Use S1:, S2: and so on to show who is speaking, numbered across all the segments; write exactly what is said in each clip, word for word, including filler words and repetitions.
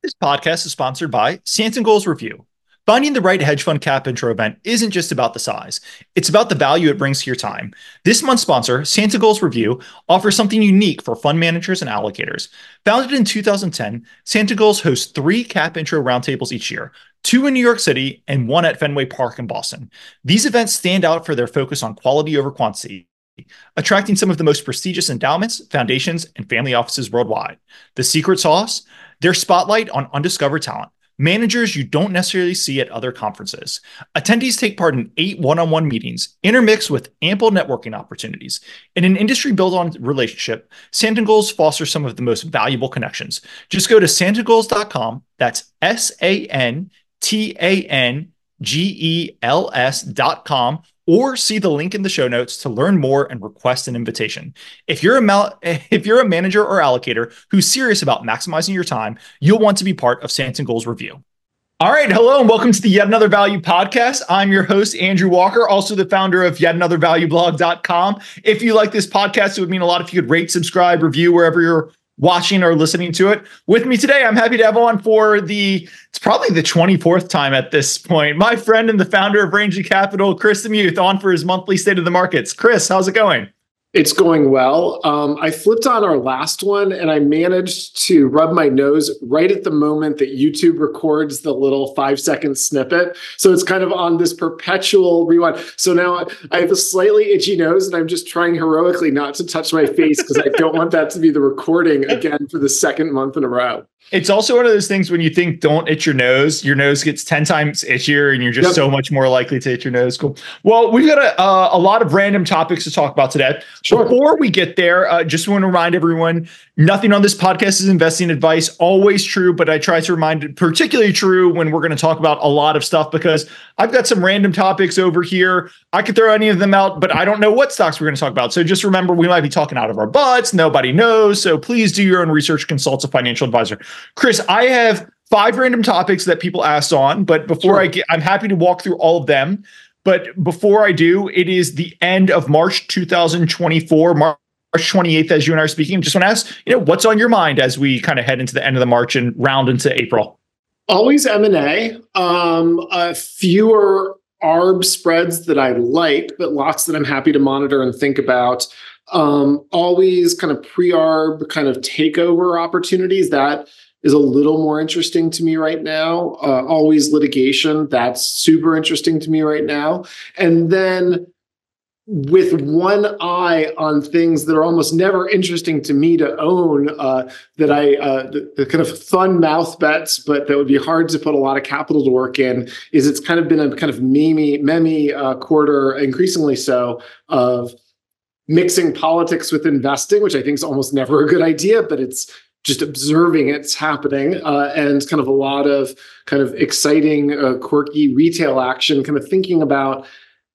S1: This podcast is sponsored by Santon Goals Review. Finding the right hedge fund cap intro event isn't just about the size, it's about the value it brings to your time. This month's sponsor, Santon Goals Review, offers something unique for fund managers and allocators. Founded in two thousand ten, Santon Goals hosts three cap intro roundtables each year, two in New York City and one at Fenway Park in Boston. These events stand out for their focus on quality over quantity, attracting some of the most prestigious endowments, foundations, and family offices worldwide. The secret sauce? Their spotlight on undiscovered talent, managers you don't necessarily see at other conferences. Attendees take part in eight one-on-one meetings, intermixed with ample networking opportunities. In an industry built on relationship, Santon Goals fosters some of the most valuable connections. Just go to santon goals dot com, that's S A N T A N G E L S dot com, or see the link in the show notes to learn more and request an invitation. If you're a mal- if you're a manager or allocator who's serious about maximizing your time, you'll want to be part of Santon Goals Review. All right, hello and welcome to the Yet Another Value podcast. I'm your host, Andrew Walker, also the founder of yet another value blog dot com. If you like this podcast, it would mean a lot if you could rate, subscribe, review wherever you're watching or listening to it. With me today, I'm happy to have on for the, it's probably the twenty-fourth time at this point, my friend and the founder of Rangeley Capital, Chris Demuth, on for his monthly State of the Markets. Chris, how's it going?
S2: It's going well. Um, I flipped on our last one and I managed to rub my nose right at the moment that YouTube records the little five second snippet. So it's kind of on this perpetual rewind. So now I have a slightly itchy nose and I'm just trying heroically not to touch my face because I don't want that to be the recording again for the second month in a row.
S1: It's also one of those things when you think don't itch your nose, your nose gets ten times itchier and you're just yep. so much more likely to itch your nose. Cool. Well, we've got a, uh, a lot of random topics to talk about today. Sure. Before we get there, uh, just want to remind everyone, nothing on this podcast is investing advice, always true, but I try to remind it particularly true when we're going to talk about a lot of stuff because I've got some random topics over here. I could throw any of them out, but I don't know what stocks we're going to talk about. So just remember, we might be talking out of our butts. Nobody knows. So please do your own research, consult a financial advisor. Chris, I have five random topics that people asked on, but before sure. I get, I'm happy to walk through all of them. But before I do, it is the end of March two thousand twenty-four, March twenty-eighth, as you and I are speaking. Just want to ask, you know, what's on your mind as we kind of head into the end of the March and round into April?
S2: Always M and A, um, uh, fewer A R B spreads that I like, but lots that I'm happy to monitor and think about. Um, always kind of pre-A R B kind of takeover opportunities. That is a little more interesting to me right now. Uh, always litigation. That's super interesting to me right now. And then with one eye on things that are almost never interesting to me to own, uh, that I, uh, the, the kind of fun mouth bets, but that would be hard to put a lot of capital to work in, is it's kind of been a kind of meme, meme uh, quarter, increasingly so, of mixing politics with investing, which I think is almost never a good idea, but it's just observing it's happening, uh, and kind of a lot of kind of exciting, uh, quirky retail action, kind of thinking about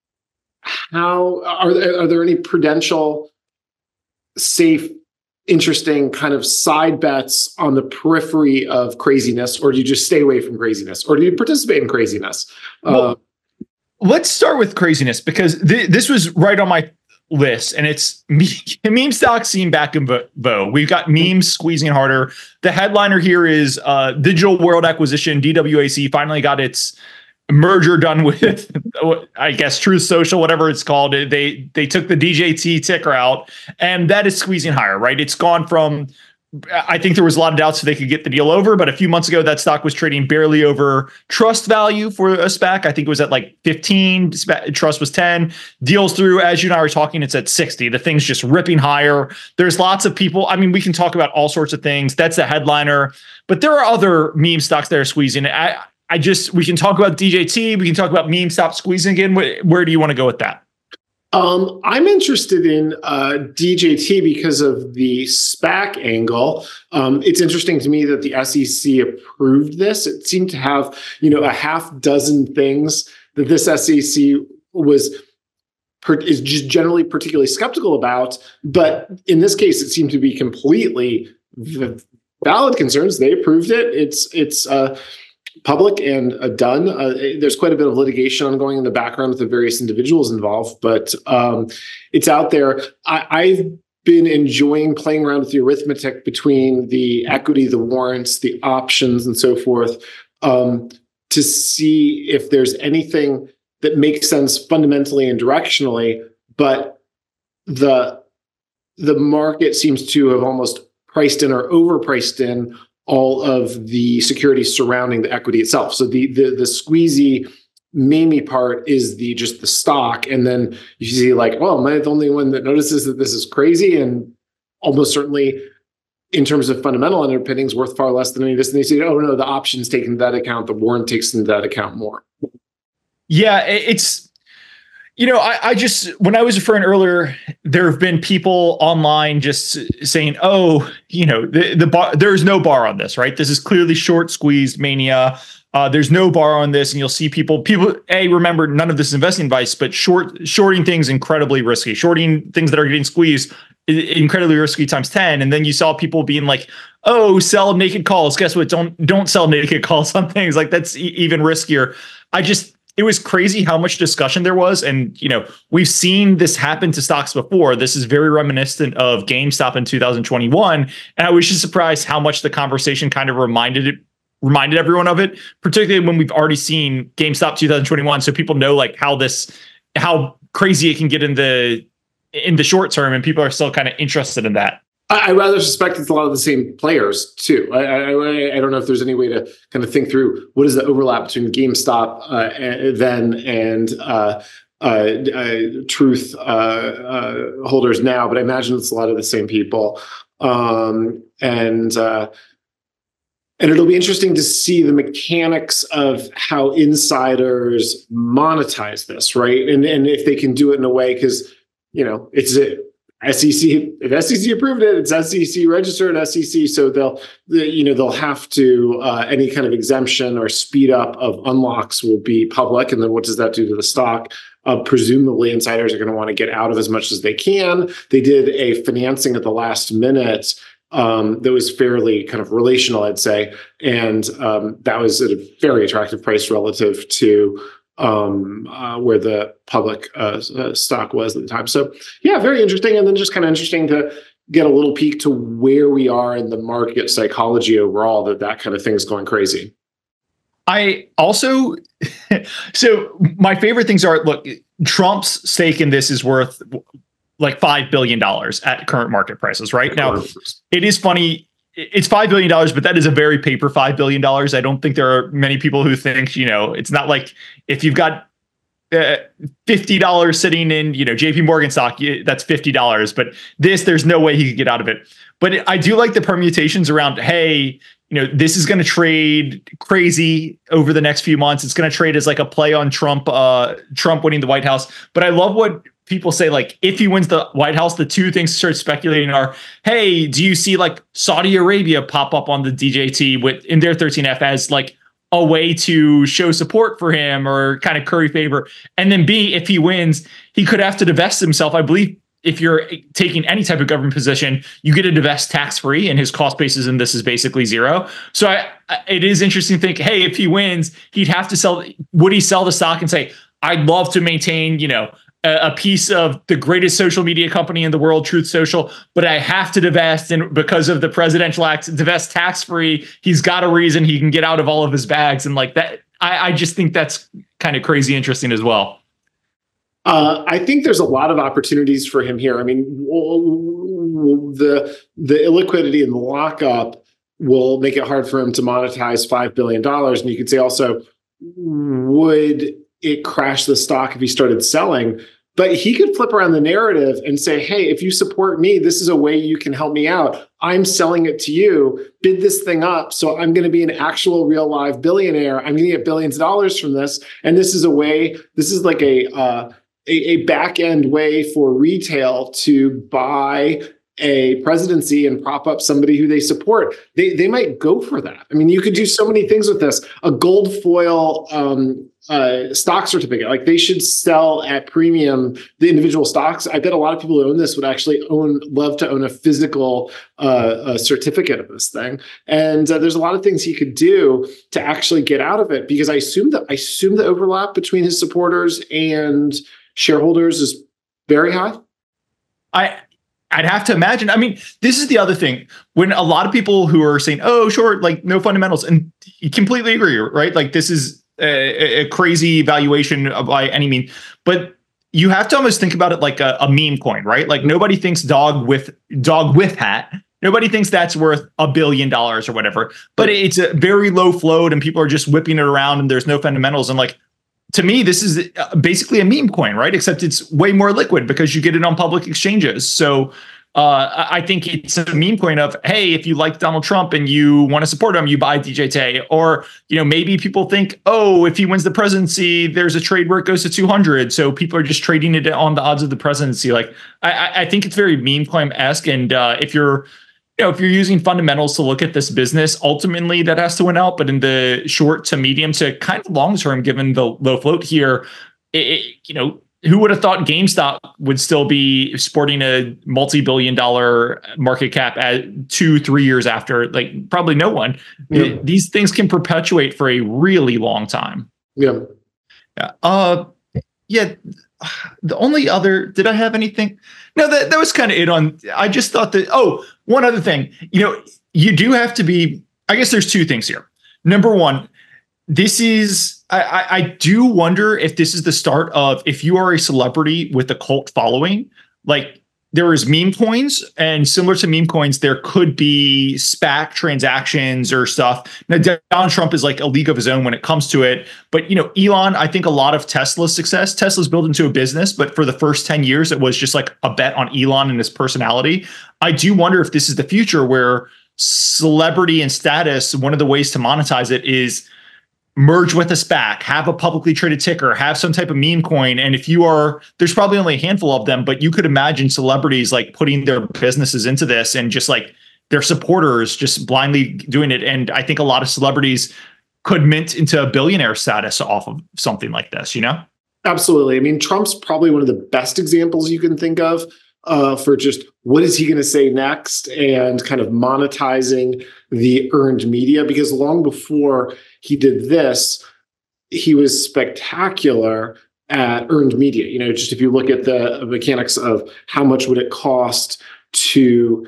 S2: how, are there, are there any prudential, safe, interesting kind of side bets on the periphery of craziness, or do you just stay away from craziness, or do you participate in craziness?
S1: Well,
S2: uh,
S1: let's start with craziness because th- this was right on my list, and it's meme stocks seem back in vogue. We've got memes squeezing harder. The headliner here is uh, Digital World Acquisition, D W A C, finally got its merger done with, I guess, Truth Social, whatever it's called. They they took the D J T ticker out, and that is squeezing higher, right? It's gone from, I think there was a lot of doubts if they could get the deal over, but a few months ago, that stock was trading barely over trust value for a SPAC. I think it was at like fifteen, trust was ten. Deals through, as you and I were talking, it's at sixty. The thing's just ripping higher. There's lots of people. I mean, we can talk about all sorts of things. That's the headliner, but there are other meme stocks that are squeezing. I, I just, we can talk about D J T. We can talk about meme stop squeezing again. Where, where do you want to go with that?
S2: Um, I'm interested in uh, D J T because of the SPAC angle. Um, it's interesting to me that the S E C approved this. It seemed to have, you know, a half dozen things that this S E C was per, is just generally particularly skeptical about. But in this case, it seemed to be completely valid concerns. They approved it. It's it's. Uh, public and uh, done. Uh, there's quite a bit of litigation ongoing in the background with the various individuals involved, but um, it's out there. I, I've been enjoying playing around with the arithmetic between the equity, the warrants, the options, and so forth, um, to see if there's anything that makes sense fundamentally and directionally, but the the market seems to have almost priced in or overpriced in all of the securities surrounding the equity itself. So the the the squeezy Mamie part is the just the stock, and then you see like, oh, am I the only one that notices that this is crazy? And almost certainly, in terms of fundamental underpinnings, worth far less than any of this. And they say, oh no, the options take into that account, the warrant takes into that account more.
S1: Yeah, it's, you know, I, I just, when I was referring earlier, there have been people online just saying, oh, you know, the, the bar, there's no bar on this, right? This is clearly short squeezed mania. Uh, there's no bar on this. And you'll see people, people, A, remember, none of this is investing advice, but short, shorting things incredibly risky. Shorting things that are getting squeezed, incredibly risky times ten. And then you saw people being like, oh, sell naked calls. Guess what? Don't, don't sell naked calls on things like that's e- even riskier. I just, it was crazy how much discussion there was. And, you know, we've seen this happen to stocks before. This is very reminiscent of GameStop in two thousand twenty-one. And I was just surprised how much the conversation kind of reminded it, reminded everyone of it, particularly when we've already seen GameStop two thousand twenty-one. So people know like how this, how crazy it can get in the, in the short term. And people are still kind of interested in that.
S2: I, I rather suspect it's a lot of the same players too. I, I, I don't know if there's any way to kind of think through what is the overlap between GameStop uh, then and uh, uh, uh, Truth uh, uh, holders now, but I imagine it's a lot of the same people. Um, and uh, and it'll be interesting to see the mechanics of how insiders monetize this, right? And and if they can do it in a way, because you know it's a S E C, if S E C approved it, it's S E C registered S E C, so they'll, you know, they'll have to uh, any kind of exemption or speed up of unlocks will be public, and then what does that do to the stock? Uh, presumably, insiders are going to want to get out of as much as they can. They did a financing at the last minute um, that was fairly kind of relational, I'd say, and um, that was at a very attractive price relative to um uh, where the public uh, uh stock was at the time. So yeah, very interesting. And then just kind of interesting to get a little peek to where we are in the market psychology overall, that that kind of thing is going crazy.
S1: I also, so my favorite things are, look, Trump's stake in this is worth like five billion dollars at current market prices right now. It is funny. It's five billion dollars, but that is a very paper five billion dollars. I don't think there are many people who think, you know, it's not like if you've got uh, fifty dollars sitting in, you know, J P Morgan stock, that's fifty dollars. But this, there's no way he could get out of it. But I do like the permutations around, hey, you know, this is going to trade crazy over the next few months. It's going to trade as like a play on Trump, uh, Trump winning the White House. But I love what people say, like, if he wins the White House, the two things to start speculating are, hey, do you see like Saudi Arabia pop up on the D J T with in their thirteen F as like a way to show support for him or kind of curry favor? And then B, if he wins, he could have to divest himself. I believe if you're taking any type of government position, you get to divest tax-free, and his cost basis in this is basically zero. So I, I, it is interesting to think, hey, if he wins, he'd have to sell, would he sell the stock and say, I'd love to maintain, you know, a piece of the greatest social media company in the world, Truth Social, but I have to divest, and because of the presidential act, divest tax-free. He's got a reason he can get out of all of his bags, and like that, I, I just think that's kind of crazy interesting as well.
S2: Uh, I think there's a lot of opportunities for him here. I mean, the the illiquidity and the lockup will make it hard for him to monetize five billion dollars, and you could say also, would it crash the stock if he started selling? But he could flip around the narrative and say, hey, if you support me, this is a way you can help me out. I'm selling it to you. Bid this thing up. So I'm going to be an actual real live billionaire. I'm going to get billions of dollars from this. And this is a way, this is like a, uh, a, a back end way for retail to buy a presidency and prop up somebody who they support. They they might go for that. I mean, you could do so many things with this. A gold foil um, uh, stock certificate, like they should sell at premium the individual stocks. I bet a lot of people who own this would actually own, love to own a physical uh, a certificate of this thing. And uh, there's a lot of things he could do to actually get out of it, because I assume that I assume the overlap between his supporters and shareholders is very high.
S1: I. I'd have to imagine. I mean, this is the other thing. When a lot of people who are saying, "Oh, sure, like no fundamentals," and you completely agree, right? Like this is a, a crazy valuation by any means, but you have to almost think about it like a, a meme coin, right? Like nobody thinks dog with dog with hat. Nobody thinks that's worth a billion dollars or whatever, but it's a very low float and people are just whipping it around and there's no fundamentals. And like, to me, this is basically a meme coin, right? Except it's way more liquid because you get it on public exchanges. So uh, I think it's a meme coin of, hey, if you like Donald Trump and you want to support him, you buy D J T. Or, you know, maybe people think, oh, if he wins the presidency, there's a trade where it goes to two hundred. So people are just trading it on the odds of the presidency. Like, I, I think it's very meme coin-esque. And uh, if you're, you know, if you're using fundamentals to look at this business, ultimately that has to win out. But in the short to medium to kind of long term, given the low float here, it, it, you know, who would have thought GameStop would still be sporting a multi-billion dollar market cap at two, three years after? Like probably no one. Yeah. It, these things can perpetuate for a really long time.
S2: Yeah.
S1: Yeah. Uh, yeah. The only other, did I have anything? No, that, that was kind of it on, I just thought that, oh, one other thing, you know, you do have to be, I guess there's two things here. Number one, this is, I, I, I do wonder if this is the start of, if you are a celebrity with a cult following, like there is meme coins, and similar to meme coins, there could be SPAC transactions or stuff. Now, Donald Trump is like a league of his own when it comes to it. But, you know, Elon, I think a lot of Tesla's success, Tesla's built into a business, but for the first ten years, it was just like a bet on Elon and his personality. I do wonder if this is the future where celebrity and status, one of the ways to monetize it is merge with a SPAC, have a publicly traded ticker, have some type of meme coin. And if you are, there's probably only a handful of them, but you could imagine celebrities like putting their businesses into this and just like their supporters just blindly doing it. And I think a lot of celebrities could mint into a billionaire status off of something like this, you know?
S2: Absolutely. I mean, Trump's probably one of the best examples you can think of uh, for just what is he going to say next and kind of monetizing the earned media, because long before he did this, he was spectacular at earned media. You know, just if you look at the mechanics of how much would it cost to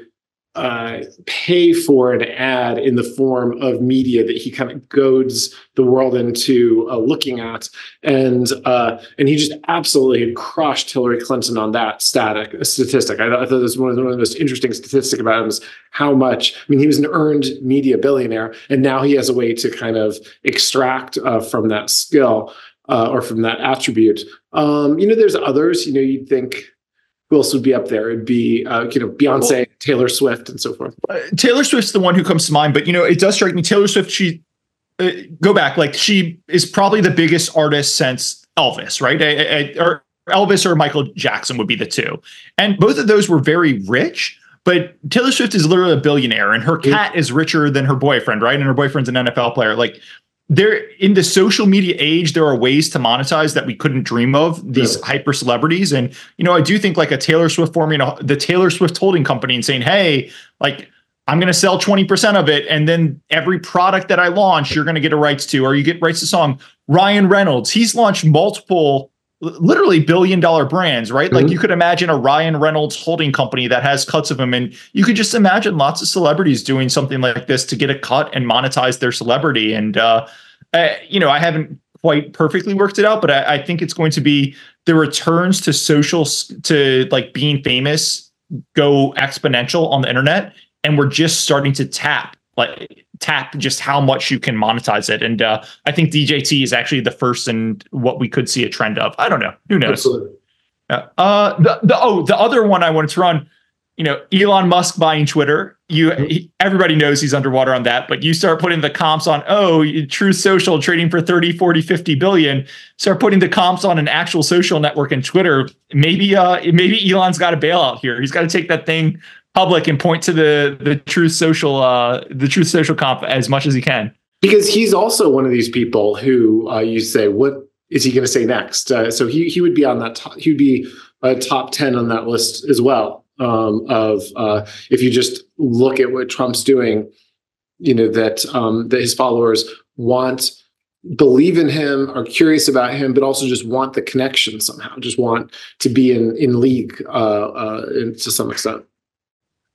S2: uh, pay for an ad in the form of media that he kind of goads the world into uh, looking at. And uh, and he just absolutely had crushed Hillary Clinton on that static statistic. I, I thought this was one of, the, one of the most interesting statistics about him is how much, I mean, he was an earned media billionaire, and now he has a way to kind of extract uh, from that skill uh, or from that attribute. Um, you know, there's others, you know, you'd think, who else would be up there? It'd be, uh, you know, Beyonce, well, Taylor Swift, and so forth.
S1: Uh, Taylor Swift's the one who comes to mind, but, you know, it does strike me, Taylor Swift, she, uh, go back, like, she is probably the biggest artist since Elvis, right? I, I, or Elvis or Michael Jackson would be the two. And both of those were very rich, but Taylor Swift is literally a billionaire, and her cat is richer than her boyfriend, right? And her boyfriend's an N F L player. Like, there, in the social media age, there are ways to monetize that we couldn't dream of, these yeah. hyper celebrities. And, you know, I do think like a Taylor Swift forming a, the Taylor Swift holding company and saying, hey, like, I'm going to sell twenty percent of it. And then every product that I launch, you're going to get a rights to, or you get rights to song. Ryan Reynolds, he's launched multiple, literally billion dollar brands, right? Mm-hmm. Like you could imagine a Ryan Reynolds holding company that has cuts of them. And you could just imagine lots of celebrities doing something like this to get a cut and monetize their celebrity. And, uh, uh, you know, I haven't quite perfectly worked it out, but I, I think it's going to be the returns to social, to like being famous go exponential on the internet. And we're just starting to tap, like tap just how much you can monetize it. And uh, I think D J T is actually the first and what we could see a trend of. I don't know. Who knows?
S2: Absolutely.
S1: Uh, uh, the, the, oh, the other one I wanted to run, you know, Elon Musk buying Twitter. You, he, everybody knows he's underwater on that, but you start putting the comps on, oh, Truth Social trading for thirty, forty, fifty billion. Start putting the comps on an actual social network and Twitter. Maybe, uh, maybe Elon's got a bailout here. He's got to take that thing public and point to the the Truth Social, uh, the Truth Social comp as much as he can.
S2: Because he's also one of these people who uh, you say, what is he going to say next? Uh, so he he would be on that. Top, he would be a top ten on that list as well. Um, of uh, if you just look at what Trump's doing, you know, that um, that his followers want, believe in him, are curious about him, but also just want the connection somehow, just want to be in in league uh, uh, to some extent.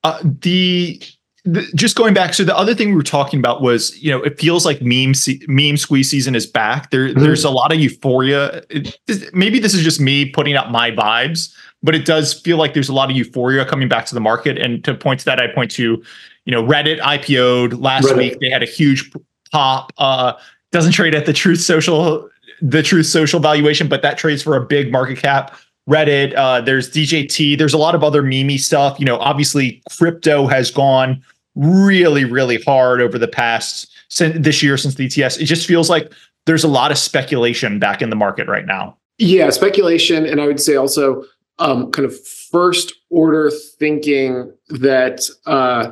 S1: Uh, the, the just going back. So the other thing we were talking about was, you know, it feels like meme se- meme squeeze season is back. There, mm-hmm. There's a lot of euphoria. It, maybe this is just me putting out my vibes, but it does feel like there's a lot of euphoria coming back to the market. And to point to that, I point to, you know, Reddit I P O'd last Reddit. week. They had a huge pop. Uh, doesn't trade at the Truth Social, the Truth Social valuation, but that trades for a big market cap. Reddit, uh, there's D J T, there's a lot of other meme stuff. You know, obviously crypto has gone really, really hard over the past since this year since the E T S. It just feels like there's a lot of speculation back in the market right now.
S2: Yeah, speculation, and I would say also um, kind of first order thinking that uh,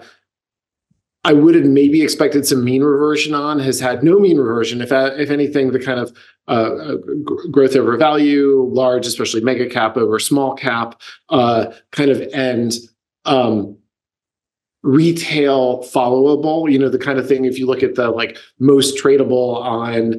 S2: I would have maybe expected some mean reversion on has had no mean reversion. If if anything, the kind of uh, growth over value, large, especially mega cap over small cap, uh, kind of and um, retail followable. You know, the kind of thing. If you look at the like most tradable on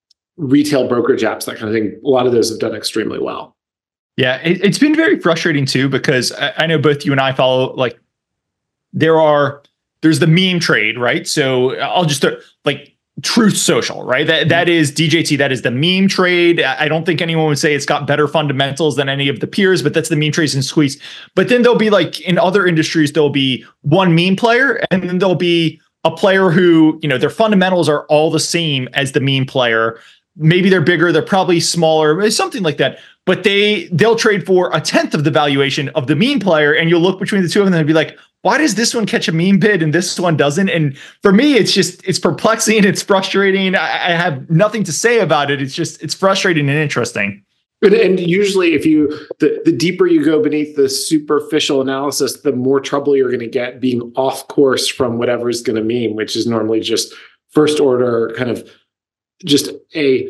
S2: retail brokerage apps, that kind of thing, a lot of those have done extremely well.
S1: Yeah, it, it's been very frustrating too because I, I know both you and I follow like there are. There's the meme trade, right? So I'll just start like Truth Social, right? That that is D J T. That is the meme trade. I don't think anyone would say it's got better fundamentals than any of the peers, but that's the meme trades and squeeze. But then there'll be like in other industries, there'll be one meme player, and then there'll be a player who, you know, their fundamentals are all the same as the meme player. Maybe they're bigger, they're probably smaller, something like that. But they they'll trade for a tenth of the valuation of the meme player, and you'll look between the two of them and be like, why does this one catch a meme bid and this one doesn't? And for me, it's just, it's perplexing. It's frustrating. I, I have nothing to say about it. It's just, it's frustrating and interesting.
S2: And, and usually if you, the, the deeper you go beneath the superficial analysis, the more trouble you're going to get being off course from whatever is going to meme, which is normally just first order kind of just a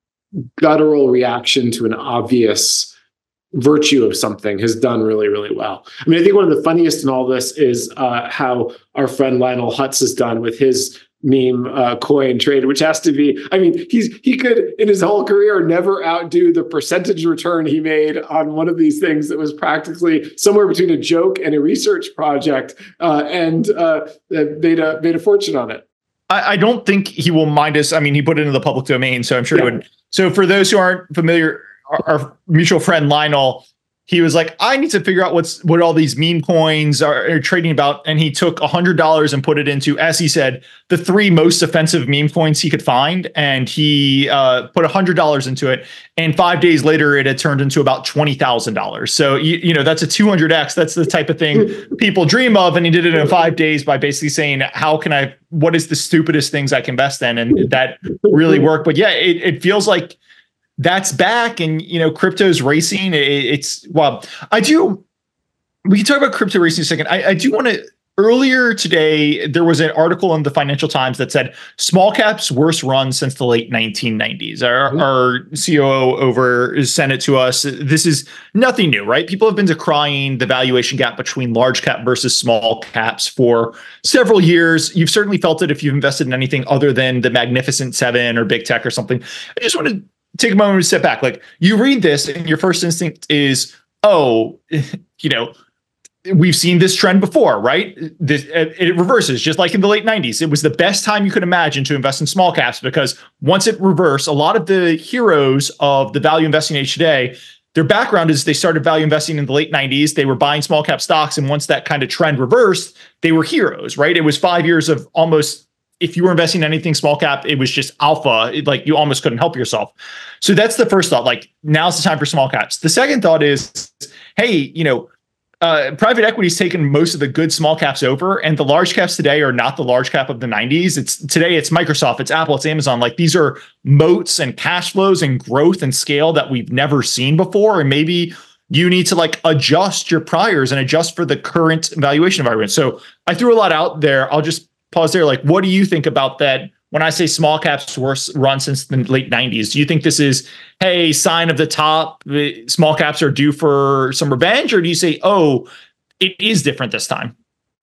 S2: guttural reaction to an obvious virtue of something has done really, really well. I mean, I think one of the funniest in all this is uh, how our friend Lionel Hutz has done with his meme uh, coin trade, which has to be, I mean, he's he could in his whole career never outdo the percentage return he made on one of these things that was practically somewhere between a joke and a research project, uh, and uh, made a made a fortune on it.
S1: I, I don't think he will mind us. I mean, he put it into the public domain, so I'm sure
S2: yeah.
S1: he would. So for those who aren't familiar, Our, our mutual friend Lionel, he was like, I need to figure out what's what all these meme coins are, are trading about. And he took one hundred dollars and put it into, as he said, the three most offensive meme coins he could find. And he uh, put one hundred dollars into it. And five days later, it had turned into about twenty thousand dollars. So, you, you know, that's a two hundred X. That's the type of thing people dream of. And he did it in five days by basically saying, how can I, what is the stupidest things I can invest in? And that really worked. But yeah, it, it feels like that's back, and you know, crypto's racing. It, it's well, I do. We can talk about crypto racing in a second. I, I do want to. Earlier today, there was an article in the Financial Times that said small caps worst run since the late nineteen nineties. Our, mm-hmm. our C O O over sent it to us. This is nothing new, right? People have been decrying the valuation gap between large cap versus small caps for several years. You've certainly felt it if you've invested in anything other than the Magnificent Seven or big tech or something. I just want to take a moment to step back. Like, you read this and your first instinct is, oh, you know, we've seen this trend before, right? This, it reverses just like in the late nineties. It was the best time you could imagine to invest in small caps because once it reversed, a lot of the heroes of the value investing age today, their background is they started value investing in the late nineties. They were buying small cap stocks. And once that kind of trend reversed, they were heroes, right? It was five years of almost, if you were investing in anything small cap, it was just alpha. It, like you almost couldn't help yourself. So that's the first thought. Like, now's the time for small caps. The second thought is, hey, you know, uh, private equity's taken most of the good small caps over, and the large caps today are not the large cap of the nineties. It's today it's Microsoft, it's Apple, it's Amazon. Like, these are moats and cash flows and growth and scale that we've never seen before. And maybe you need to like adjust your priors and adjust for the current valuation environment. So I threw a lot out there. I'll just pause there. Like, what do you think about that? When I say small caps worst run since the late nineties, do you think this is, hey, sign of the top, the small caps are due for some revenge? Or do you say, oh, it is different this time?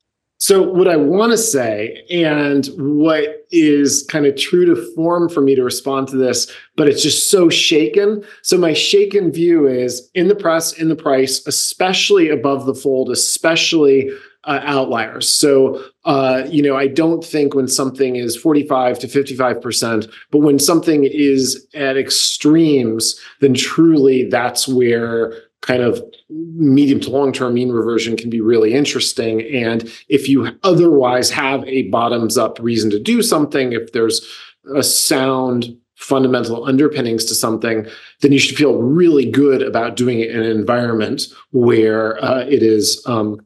S2: So what I want to say, and what is kind of true to form for me to respond to this, but it's just so shaken. So my shaken view is in the press, in the price, especially above the fold, especially uh, outliers. So, uh, you know, I don't think when something is forty-five to fifty-five percent, but when something is at extremes, then truly that's where kind of medium to long-term mean reversion can be really interesting. And if you otherwise have a bottoms-up reason to do something, if there's a sound fundamental underpinnings to something, then you should feel really good about doing it in an environment where uh, it is um,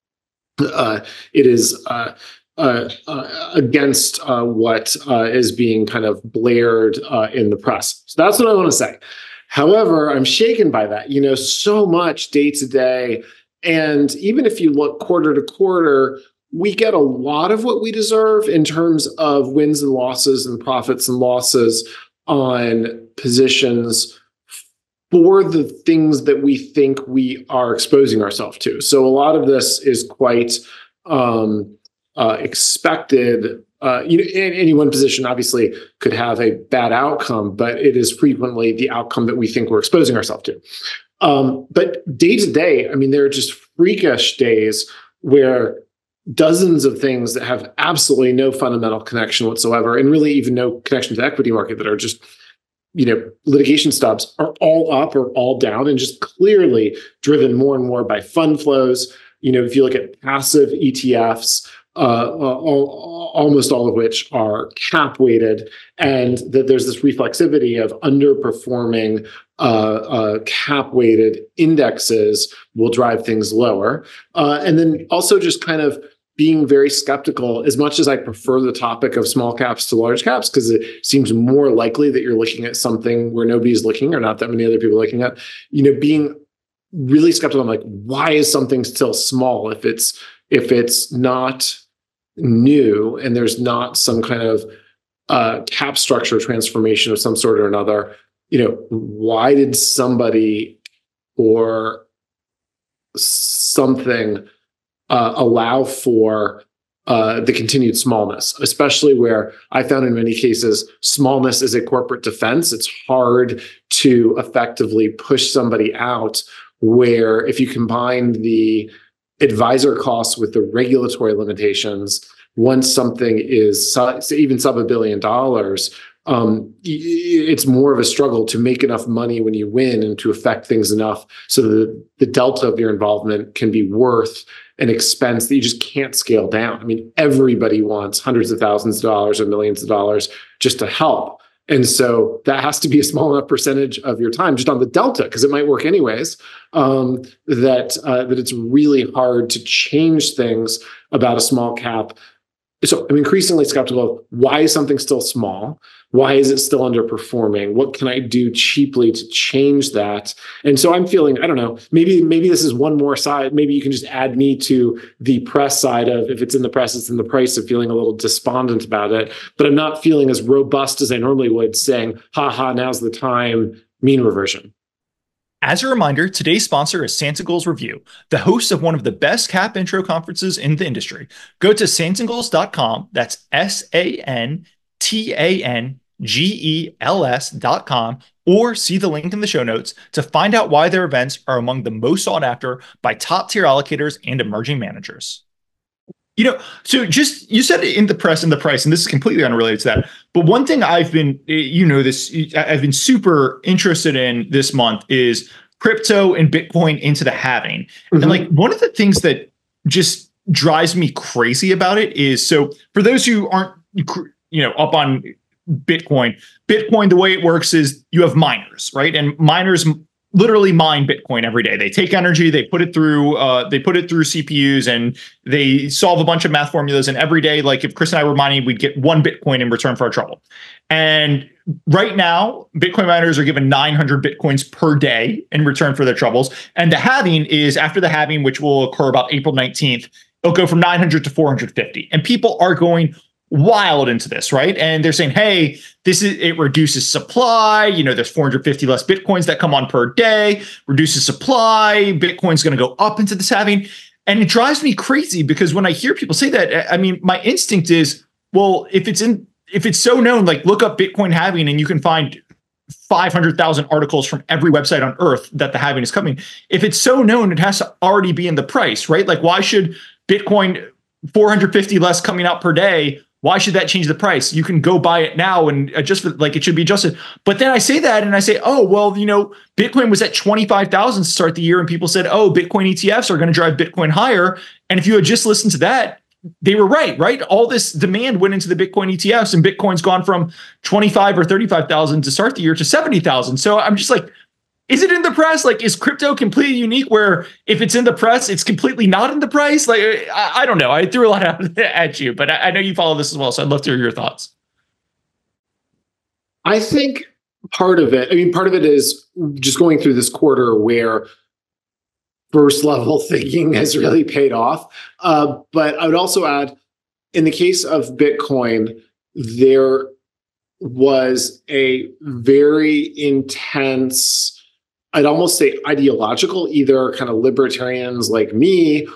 S2: uh, it is uh, uh, uh, against uh, what uh, is being kind of blared uh, in the press. So that's what I want to say. However, I'm shaken by that. You know, so much day to day, and even if you look quarter to quarter, we get a lot of what we deserve in terms of wins and losses and profits and losses on positions for the things that we think we are exposing ourselves to. So a lot of this is quite um, uh, expected. Uh, you know, in any one position obviously could have a bad outcome, but it is frequently the outcome that we think we're exposing ourselves to. Um, but day to day, I mean, there are just freakish days where dozens of things that have absolutely no fundamental connection whatsoever, and really even no connection to the equity market, that are just, you know, litigation stubs, are all up or all down, and just clearly driven more and more by fund flows. You know, if you look at passive E T Fs, uh, all, almost all of which are cap weighted, and that there's this reflexivity of underperforming uh, uh, cap weighted indexes will drive things lower. Uh, and then also just kind of being very skeptical, as much as I prefer the topic of small caps to large caps, because it seems more likely that you're looking at something where nobody's looking or not that many other people are looking at, you know, being really skeptical. I'm like, why is something still small if it's if it's not new and there's not some kind of uh, cap structure transformation of some sort or another? You know, why did somebody or something uh, allow for uh, the continued smallness, especially where I found in many cases smallness is a corporate defense? It's hard to effectively push somebody out, where if you combine the advisor costs with the regulatory limitations, once something is su- even sub a billion dollars, um, it's more of a struggle to make enough money when you win and to affect things enough so that the delta of your involvement can be worth an expense that you just can't scale down. I mean, everybody wants hundreds of thousands of dollars or millions of dollars just to help. And so that has to be a small enough percentage of your time just on the delta, because it might work anyways, um, that uh, that it's really hard to change things about a small cap. So I'm increasingly skeptical of, why is something still small? Why is it still underperforming? What can I do cheaply to change that? And so I'm feeling, I don't know, maybe maybe this is one more side. Maybe you can just add me to the press side of, if it's in the press, it's in the price, of feeling a little despondent about it. But I'm not feeling as robust as I normally would, saying, ha ha, now's the time, mean reversion.
S1: As a reminder, today's sponsor is Santigul's Review, the host of one of the best cap intro conferences in the industry. Go to santigul's dot com, that's S A N T A N G E L S dot com, or see the link in the show notes to find out why their events are among the most sought after by top tier allocators and emerging managers. You know, so just, you said it in the press and the price, and this is completely unrelated to that. But one thing I've been, you know, this, I've been super interested in this month is crypto and Bitcoin into the halving. Mm-hmm. And like, one of the things that just drives me crazy about it is, so for those who aren't, you know, up on Bitcoin, Bitcoin, the way it works is you have miners, right? And miners literally mine Bitcoin every day. They take energy, they put it through, uh, they put it through C P Us, and they solve a bunch of math formulas. And every day, like if Chris and I were mining, we'd get one Bitcoin in return for our trouble. And right now, Bitcoin miners are given nine hundred Bitcoins per day in return for their troubles. And the halving is after the halving, which will occur about April nineteenth. It'll go from nine hundred to four hundred fifty. And people are going wild into this, right? And they're saying, hey, this is, it reduces supply. You know, there's four hundred fifty less Bitcoins that come on per day, reduces supply. Bitcoin's going to go up into this halving. And it drives me crazy, because when I hear people say that, I mean, my instinct is, well, if it's in, if it's so known, like look up Bitcoin halving and you can find five hundred thousand articles from every website on earth that the halving is coming. If it's so known, it has to already be in the price, right? Like, why should Bitcoin four hundred fifty less coming out per day. Why should that change the price? You can go buy it now and adjust for, like, it should be adjusted. But then I say that and I say, oh, well, you know, Bitcoin was at twenty-five thousand to start the year. And people said, oh, Bitcoin E T Fs are going to drive Bitcoin higher. And if you had just listened to that, they were right, right? All this demand went into the Bitcoin E T Fs and Bitcoin's gone from twenty-five or thirty-five thousand to start the year to seventy thousand. So I'm just like, is it in the press? Like, is crypto completely unique where if it's in the press, it's completely not in the price? Like, I, I don't know. I threw a lot out at you, but I, I know you follow this as well. So I'd love to hear your thoughts.
S2: I think part of it, I mean, part of it is just going through this quarter where first level thinking has really paid off. Uh, but I would also add, in the case of Bitcoin, there was a very intense, I'd almost say ideological, either kind of libertarians like me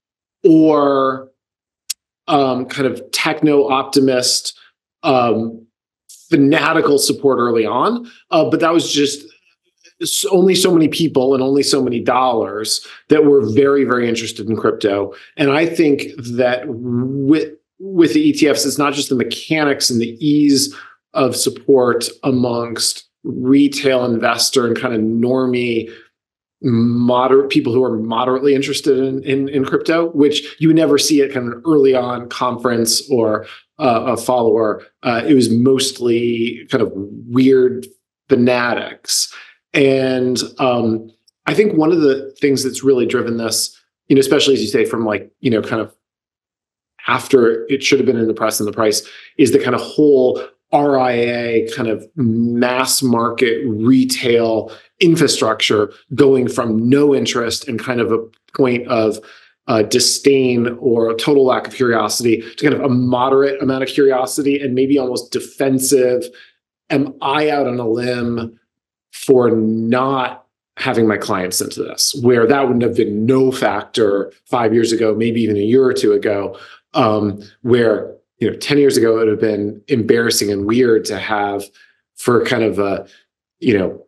S2: or um, kind of techno-optimist, um, fanatical support early on. Uh, but that was just only so many people and only so many dollars that were very, very interested in crypto. And I think that with, with the E T Fs, it's not just the mechanics and the ease of support amongst retail investor and kind of normie moderate people who are moderately interested in, in, in crypto, which you would never see at kind of early on conference or uh, a follower. Uh, it was mostly kind of weird fanatics. And um, I think one of the things that's really driven this, you know, especially as you say, from like, you know, kind of after it should have been in the press and the price, is the kind of whole R I A kind of mass market retail infrastructure going from no interest and kind of a point of uh, disdain or a total lack of curiosity to kind of a moderate amount of curiosity and maybe almost defensive. Am I out on a limb for not having my clients into this? Where that wouldn't have been no factor five years ago, maybe even a year or two ago, um, where you know, ten years ago, it would have been embarrassing and weird to have for kind of a, you know,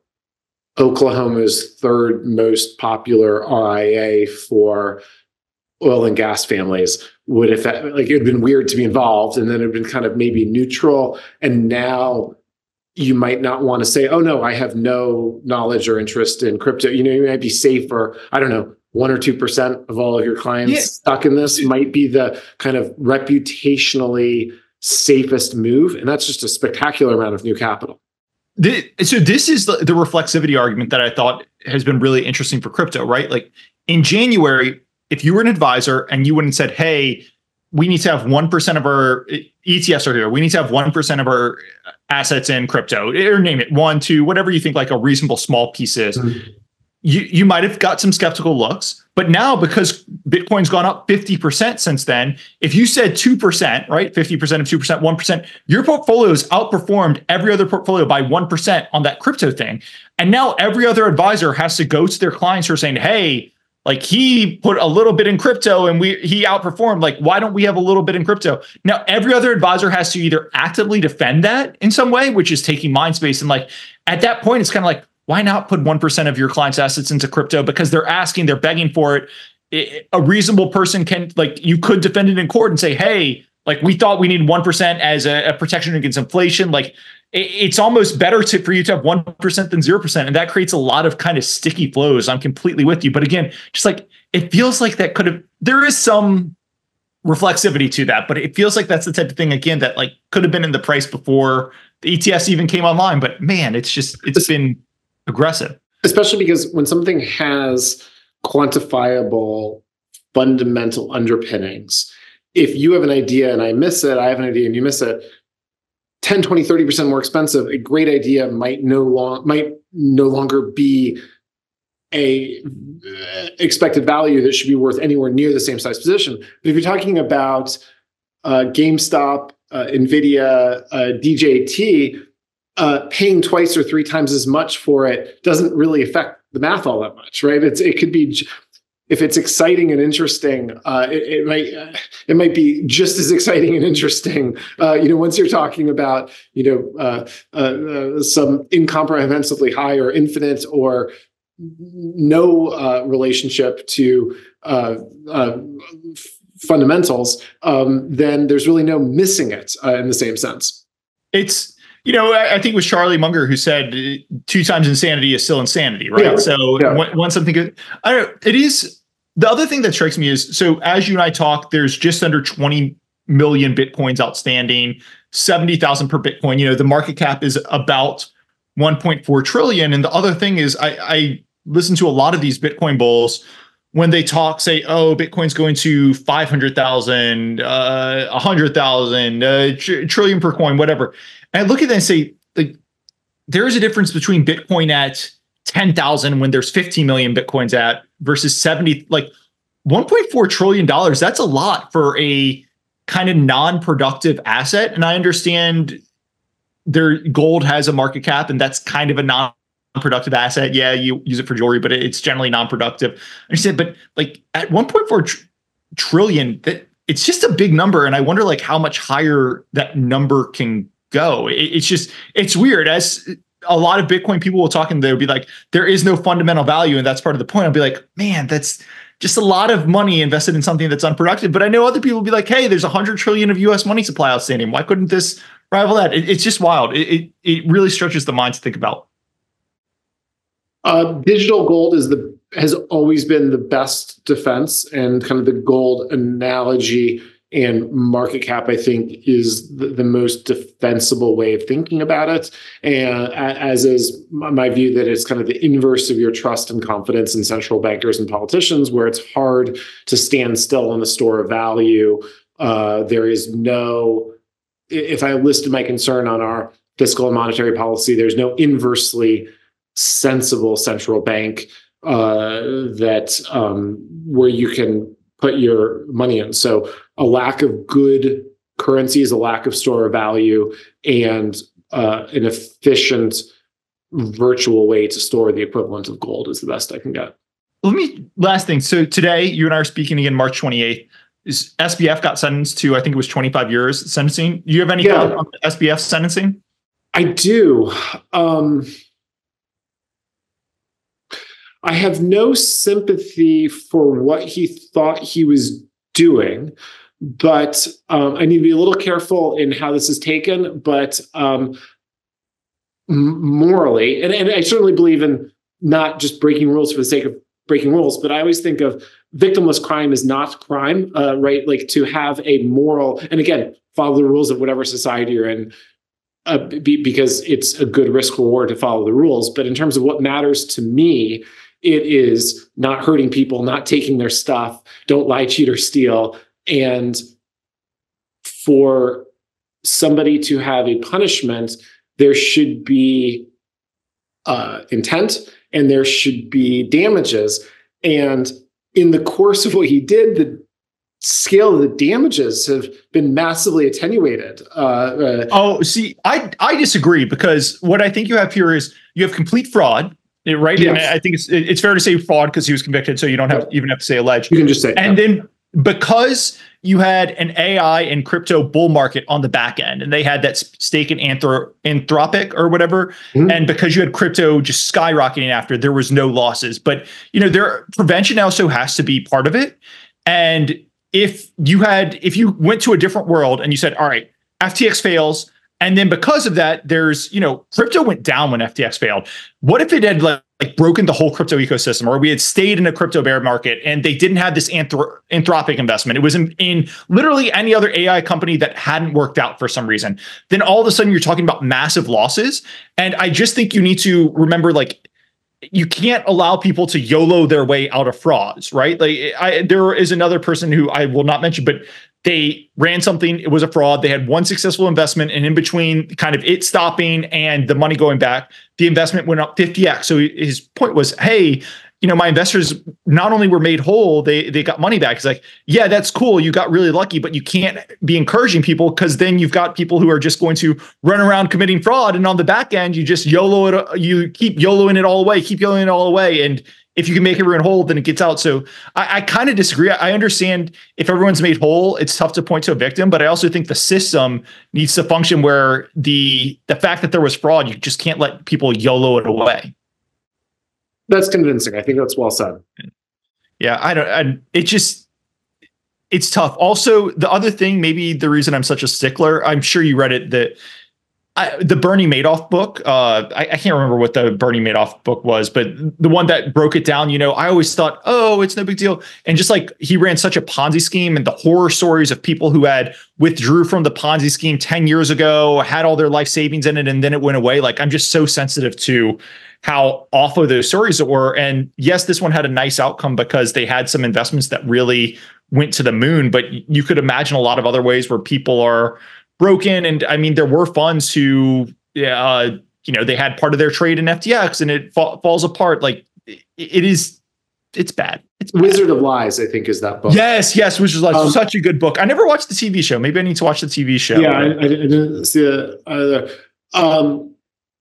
S2: Oklahoma's third most popular R I A for oil and gas families would have, like, it would have been weird to be involved. And then it would have been kind of maybe neutral. And now you might not want to say, oh, no, I have no knowledge or interest in crypto. You know, you might be safe for, I don't know, one or two percent of all of your clients yeah. stuck in this might be the kind of reputationally safest move. And that's just a spectacular amount of new capital.
S1: The, so this is the, the reflexivity argument that I thought has been really interesting for crypto, right? Like in January, if you were an advisor and you went and said, hey, we need to have one percent of our E T Fs are here. We need to have one percent of our assets in crypto, or name it, one, two, whatever you think like a reasonable small piece is. Mm-hmm. You you might have got some skeptical looks, but now because Bitcoin's gone up fifty percent since then, if you said two percent, right, fifty percent of two percent, one percent, your portfolio has outperformed every other portfolio by one percent on that crypto thing. And now every other advisor has to go to their clients who are saying, hey, like he put a little bit in crypto and we he outperformed. Like, why don't we have a little bit in crypto? Now, every other advisor has to either actively defend that in some way, which is taking mind space. And like at that point, it's kind of like, why not put one percent of your clients' assets into crypto? Because they're asking, they're begging for it. it. A reasonable person can, like, you could defend it in court and say, hey, like, we thought we need one percent as a, a protection against inflation. Like, it, it's almost better to for you to have one percent than zero percent. And that creates a lot of kind of sticky flows. I'm completely with you. But again, just like, it feels like that could have, there is some reflexivity to that, but it feels like that's the type of thing, again, that like could have been in the price before the E T Fs even came online. But man, it's just, it's been aggressive.
S2: Especially because when something has quantifiable fundamental underpinnings, if you have an idea and I miss it, I have an idea and you miss it, ten, twenty, thirty percent more expensive, a great idea might no long might no longer be a expected value that should be worth anywhere near the same size position. But if you're talking about uh, GameStop, uh, NVIDIA, uh, D J T, Uh, paying twice or three times as much for it doesn't really affect the math all that much, right? It's it could be, if it's exciting and interesting, uh, it, it might uh, it might be just as exciting and interesting. Uh, you know, once you're talking about you know uh, uh, uh, some incomprehensibly high or infinite or no uh, relationship to uh, uh, fundamentals, um, then there's really no missing it uh, in the same sense.
S1: It's, you know, I, I think it was Charlie Munger who said two times insanity is still insanity, right?
S2: Yeah,
S1: so
S2: yeah.
S1: When, when something good, I don't know, it is. The other thing that strikes me is, so as you and I talk, there's just under twenty million Bitcoins outstanding, seventy thousand per Bitcoin. You know, the market cap is about one point four trillion. And the other thing is, I, I listen to a lot of these Bitcoin bulls when they talk, say, oh, Bitcoin's going to five hundred thousand, uh, one hundred thousand, uh, tr- trillion per coin, whatever. And I look at that and say, like, there is a difference between Bitcoin at ten thousand when there's fifteen million Bitcoins at versus seventy, like one point four trillion dollars. That's a lot for a kind of non-productive asset. And I understand their gold has a market cap and that's kind of a non-productive asset. Yeah, you use it for jewelry, but it's generally non-productive. I understand, but like at one point four tr- trillion, that it's just a big number. And I wonder like how much higher that number can go. It, it's just, it's weird. As a lot of Bitcoin people will talk and they'll be like, there is no fundamental value. And that's part of the point. I'll be like, man, that's just a lot of money invested in something that's unproductive. But I know other people will be like, hey, there's a hundred trillion of U S money supply outstanding. Why couldn't this rival that? It, it's just wild. It, it it really stretches the mind to think about.
S2: Uh, digital gold is the has always been the best defense, and kind of the gold analogy and market cap, I think, is the, the most defensible way of thinking about it. And as is my view that it's kind of the inverse of your trust and confidence in central bankers and politicians, where it's hard to stand still on the store of value. Uh, there is no, if I listed my concern on our fiscal and monetary policy, there's no inversely sensible central bank uh, that um, where you can put your money in. So a lack of good currencies, a lack of store of value, and uh, an efficient virtual way to store the equivalent of gold is the best I can get.
S1: Let me, last thing. So today, you and I are speaking again, March twenty-eighth. Is S B F got sentenced to, I think it was twenty-five years sentencing. Do you have any
S2: Yeah.
S1: thoughts on S B F sentencing?
S2: I do. Um, I have no sympathy for what he thought he was doing, but um, I need to be a little careful in how this is taken. But um, m- morally, and, and I certainly believe in not just breaking rules for the sake of breaking rules, but I always think of victimless crime is not crime, uh, right? Like to have a moral, and again, follow the rules of whatever society you're in. Uh, be, because it's a good risk reward to follow the rules. But in terms of what matters to me, it is not hurting people, not taking their stuff, don't lie, cheat, or steal. And for somebody to have a punishment, there should be uh, intent and there should be damages. And in the course of what he did, the scale of the damages have been massively attenuated. Uh, uh,
S1: oh, see, I I disagree, because what I think you have here is you have complete fraud, right?
S2: Yes.
S1: And I think it's it's fair to say fraud because he was convicted, so you don't have
S2: Yeah.
S1: even have to say alleged.
S2: You can just say,
S1: and
S2: yeah.
S1: then because you had an A I and crypto bull market on the back end, and they had that stake in Anthro- Anthropic or whatever,
S2: Mhm.
S1: and because you had crypto just skyrocketing after, there was no losses. But you know, there prevention also has to be part of it. And if you had, if you went to a different world and you said, all right, F T X fails, and then because of that, there's, you know, crypto went down when F T X failed. What if it had like, like broken the whole crypto ecosystem, or we had stayed in a crypto bear market and they didn't have this anthro- Anthropic investment? It was in, in literally any other A I company that hadn't worked out for some reason. Then all of a sudden you're talking about massive losses. And I just think you need to remember, like, you can't allow people to YOLO their way out of frauds, right? Like I, there is another person who I will not mention, but they ran something, it was a fraud. They had one successful investment, and in between kind of it stopping and the money going back, the investment went up fifty x. So his point was, hey, you know, my investors not only were made whole, they they got money back. It's like, yeah, that's cool. You got really lucky, but you can't be encouraging people, because then you've got people who are just going to run around committing fraud. And on the back end, you just YOLO it, you keep YOLOing it all away, keep YOLOing it all away. And if you can make everyone whole, then it gets out. So I, I kind of disagree. I understand if everyone's made whole, it's tough to point to a victim, but I also think the system needs to function where the the fact that there was fraud, you just can't let people YOLO it away.
S2: That's convincing. I think that's well said.
S1: Yeah, I don't. I, it just it's tough. Also, the other thing, maybe the reason I'm such a stickler, I'm sure you read it, that I, the Bernie Madoff book, uh, I, I can't remember what the Bernie Madoff book was, but the one that broke it down, you know, I always thought, oh, it's no big deal. And just like he ran such a Ponzi scheme, and the horror stories of people who had withdrew from the Ponzi scheme ten years ago, had all their life savings in it, and then it went away. Like, I'm just so sensitive to how awful those stories were. And yes, this one had a nice outcome because they had some investments that really went to the moon, but you could imagine a lot of other ways where people are broken. And I mean, there were funds who, uh, you know, they had part of their trade in F T X and it fa- falls apart. Like it, it is, it's bad. It's bad.
S2: Wizard of Lies, I think, is that book.
S1: Yes, yes, Wizard of Lies.
S2: Um,
S1: Such a good book. I never watched the T V show. Maybe I need to watch the T V show.
S2: Yeah, I, I didn't see it either. Um,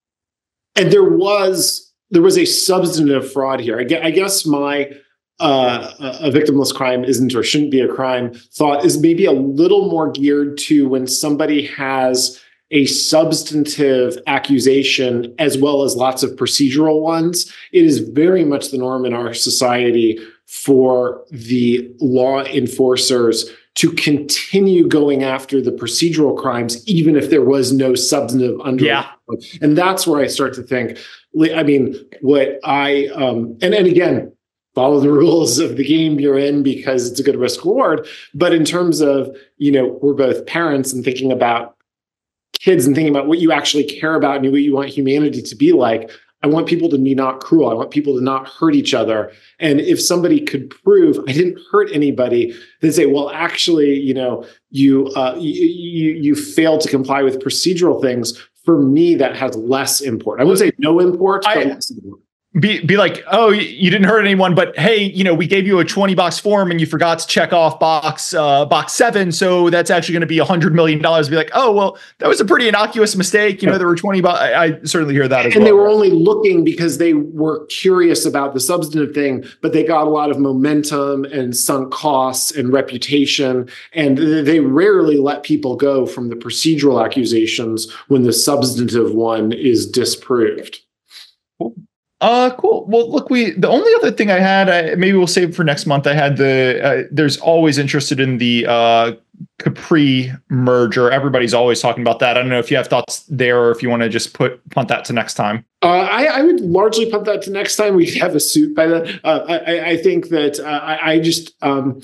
S2: and there was there was a substantive fraud here. I guess, I guess my uh, a victimless crime isn't or shouldn't be a crime thought is maybe a little more geared to when somebody has a substantive accusation as well as lots of procedural ones. It is very much the norm in our society for the law enforcers to continue going after the procedural crimes, even if there was no substantive underlying.
S1: Yeah.
S2: And that's where I start to think, I mean, what I, um, and, and again, follow the rules of the game you're in because it's a good risk reward. But in terms of, you know, we're both parents and thinking about kids and thinking about what you actually care about and what you want humanity to be like, I want people to be not cruel. I want people to not hurt each other. And if somebody could prove I didn't hurt anybody, then say, well, actually, you know, you uh, you, you you failed to comply with procedural things. For me, that has less import. I wouldn't say no import, but
S1: I,
S2: less import.
S1: Be be like, oh, you didn't hurt anyone, but hey, you know, we gave you a twenty box form and you forgot to check off box uh, box seven, so that's actually going to be a hundred million dollars. Be like, oh, well, that was a pretty innocuous mistake. You know, there were twenty. Bo- I, I certainly hear that as
S2: and
S1: well.
S2: And they were only looking because they were curious about the substantive thing, but they got a lot of momentum and sunk costs and reputation, and they rarely let people go from the procedural accusations when the substantive one is disproved.
S1: Cool. Uh, cool. Well, look, we, the only other thing I had, I, maybe we'll save for next month. I had the, uh, there's always interested in the, uh, Capri merger. Everybody's always talking about that. I don't know if you have thoughts there or if you want to just put, punt that to next time.
S2: Uh, I, I would largely punt that to next time. We have a suit by then. Uh, I, I think that, uh, I, I just, um,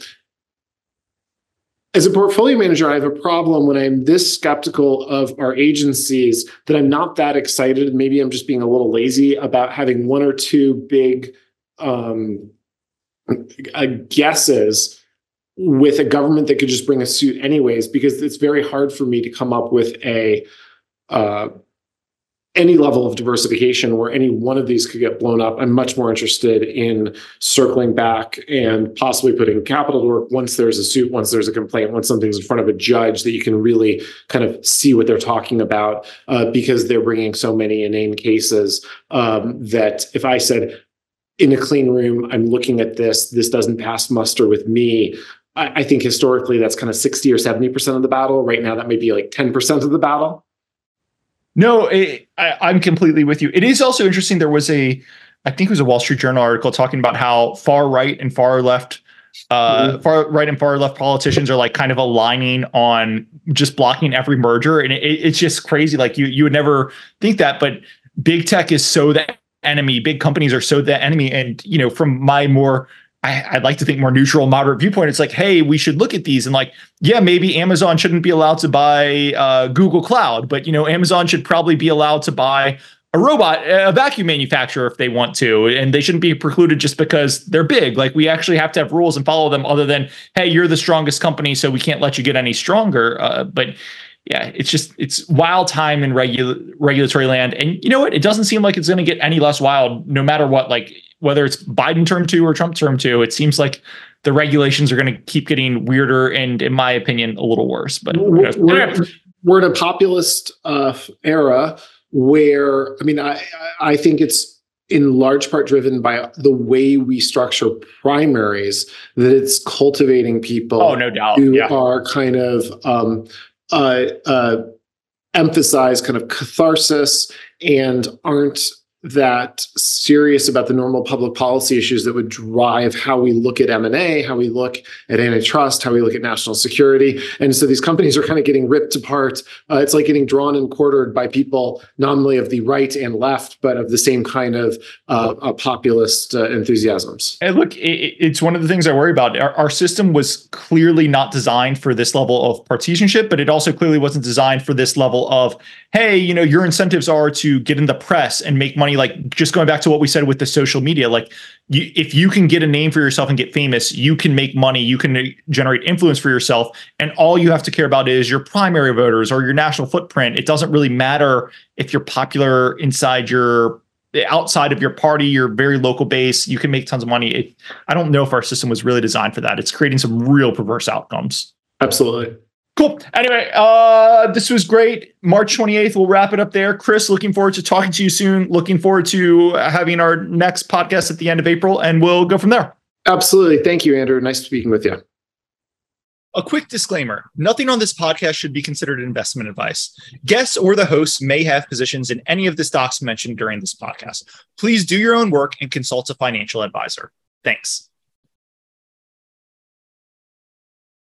S2: as a portfolio manager, I have a problem when I'm this skeptical of our agencies that I'm not that excited. Maybe I'm just being a little lazy about having one or two big um, uh, guesses with a government that could just bring a suit anyways, because it's very hard for me to come up with a uh, any level of diversification where any one of these could get blown up. I'm much more interested in circling back and possibly putting capital to work once there's a suit, once there's a complaint, once something's in front of a judge that you can really kind of see what they're talking about, uh, because they're bringing so many inane cases um, that if I said in a clean room, I'm looking at this, this doesn't pass muster with me. I, I think historically that's kind of sixty or seventy percent of the battle. Right now, that may be like ten percent of the battle.
S1: No, it, I, I'm completely with you. It is also interesting. There was a, I think it was a Wall Street Journal article talking about how far right and far left, uh, mm-hmm. far right and far left politicians are like kind of aligning on just blocking every merger. And it, it's just crazy. Like you, you would never think that, but big tech is so the enemy. Big companies are so the enemy. And, you know, from my more, I, I'd like to think more neutral, moderate viewpoint, it's like, hey, we should look at these and like, yeah, maybe Amazon shouldn't be allowed to buy uh, Google Cloud, but you know, Amazon should probably be allowed to buy a robot, a vacuum manufacturer if they want to, and they shouldn't be precluded just because they're big. Like we actually have to have rules and follow them other than, hey, you're the strongest company, so we can't let you get any stronger. Uh, but yeah, it's just, it's wild time in regu- regulatory land. And you know what? It doesn't seem like it's going to get any less wild no matter what, like whether it's Biden term two or Trump term two, it seems like the regulations are going to keep getting weirder and, in my opinion, a little worse. But
S2: we're, we're, we're in a populist uh, era where, I mean, I, I think it's in large part driven by the way we structure primaries, that it's cultivating people
S1: oh, no doubt.
S2: who
S1: yeah.
S2: are kind of um, uh, uh, emphasize kind of catharsis and aren't that serious about the normal public policy issues that would drive how we look at M and A, how we look at antitrust, how we look at national security. And so these companies are kind of getting ripped apart. Uh, it's like getting drawn and quartered by people, not only of the right and left, but of the same kind of uh, uh, populist uh, enthusiasms.
S1: And look, it, it's one of the things I worry about. Our, our system was clearly not designed for this level of partisanship, but it also clearly wasn't designed for this level of, hey, you know, your incentives are to get in the press and make money. Like, just going back to what we said with the social media, like you, if you can get a name for yourself and get famous, you can make money, you can generate influence for yourself. And all you have to care about is your primary voters or your national footprint. It doesn't really matter if you're popular inside your outside of your party, your very local base. You can make tons of money. It, I don't know if our system was really designed for that. It's creating some real perverse outcomes.
S2: Absolutely.
S1: Cool. Anyway, uh, this was great. March twenty-eighth, we'll wrap it up there. Chris, looking forward to talking to you soon. Looking forward to having our next podcast at the end of April, and we'll go from there.
S2: Absolutely. Thank you, Andrew. Nice speaking with you.
S1: A quick disclaimer. Nothing on this podcast should be considered investment advice. Guests or the hosts may have positions in any of the stocks mentioned during this podcast. Please do your own work and consult a financial advisor. Thanks.